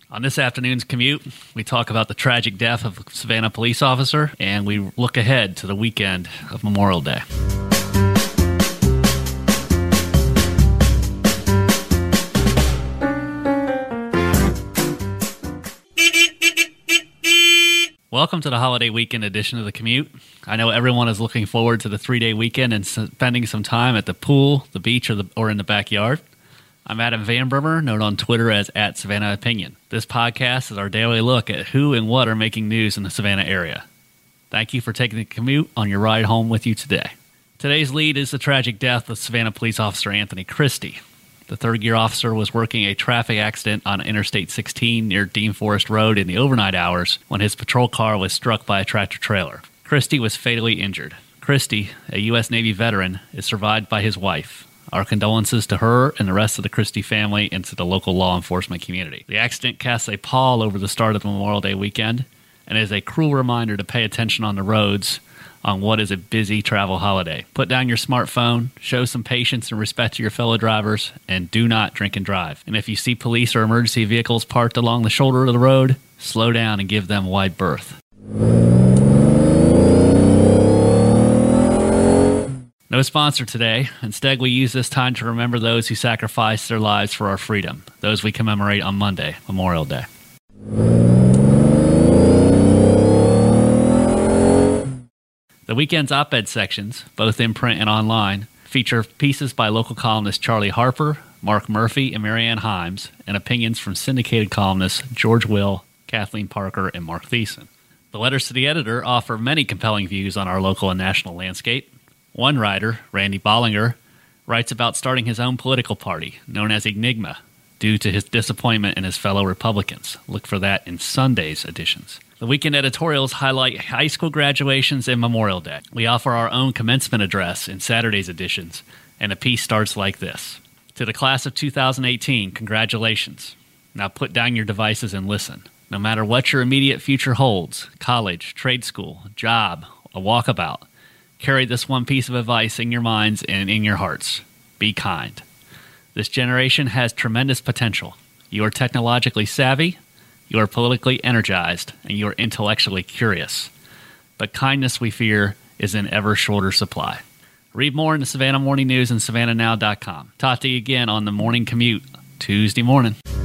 On this afternoon's commute, we talk about the tragic death of a Savannah police officer, and we look ahead to the weekend of Memorial Day. Welcome to the holiday weekend edition of The Commute. I know everyone is looking forward to the 3-day weekend and spending some time at the pool, the beach, or in the backyard. I'm Adam Van Brimmer, known on Twitter as @SavannahOpinion. This podcast is our daily look at who and what are making news in the Savannah area. Thank you for taking the commute on your ride home with you today. Today's lead is the tragic death of Savannah police officer Anthony Christie. The third-year officer was working a traffic accident on Interstate 16 near Dean Forest Road in the overnight hours when his patrol car was struck by a tractor-trailer. Christie was fatally injured. Christie, a U.S. Navy veteran, is survived by his wife. Our condolences to her and the rest of the Christie family and to the local law enforcement community. The accident casts a pall over the start of the Memorial Day weekend and is a cruel reminder to pay attention on the roads on what is a busy travel holiday. Put down your smartphone, show some patience and respect to your fellow drivers, and do not drink and drive. And if you see police or emergency vehicles parked along the shoulder of the road, slow down and give them wide berth. No sponsor today. Instead, we use this time to remember those who sacrificed their lives for our freedom, those we commemorate on Monday, Memorial Day. The weekend's op-ed sections, both in print and online, feature pieces by local columnists Charlie Harper, Mark Murphy, and Marianne Himes, and opinions from syndicated columnists George Will, Kathleen Parker, and Mark Thiessen. The letters to the editor offer many compelling views on our local and national landscape. One writer, Randy Bollinger, writes about starting his own political party, known as Enigma, due to his disappointment in his fellow Republicans. Look for that in Sunday's editions. The weekend editorials highlight high school graduations and Memorial Day. We offer our own commencement address in Saturday's editions, and the piece starts like this. To the class of 2018, congratulations. Now put down your devices and listen. No matter what your immediate future holds, college, trade school, job, a walkabout, carry this one piece of advice in your minds and in your hearts. Be kind. This generation has tremendous potential. You are technologically savvy, you are politically energized, and you are intellectually curious. But kindness, we fear, is in ever shorter supply. Read more in the Savannah Morning News and SavannahNow.com. Talk to you again on the Morning Commute, Tuesday morning.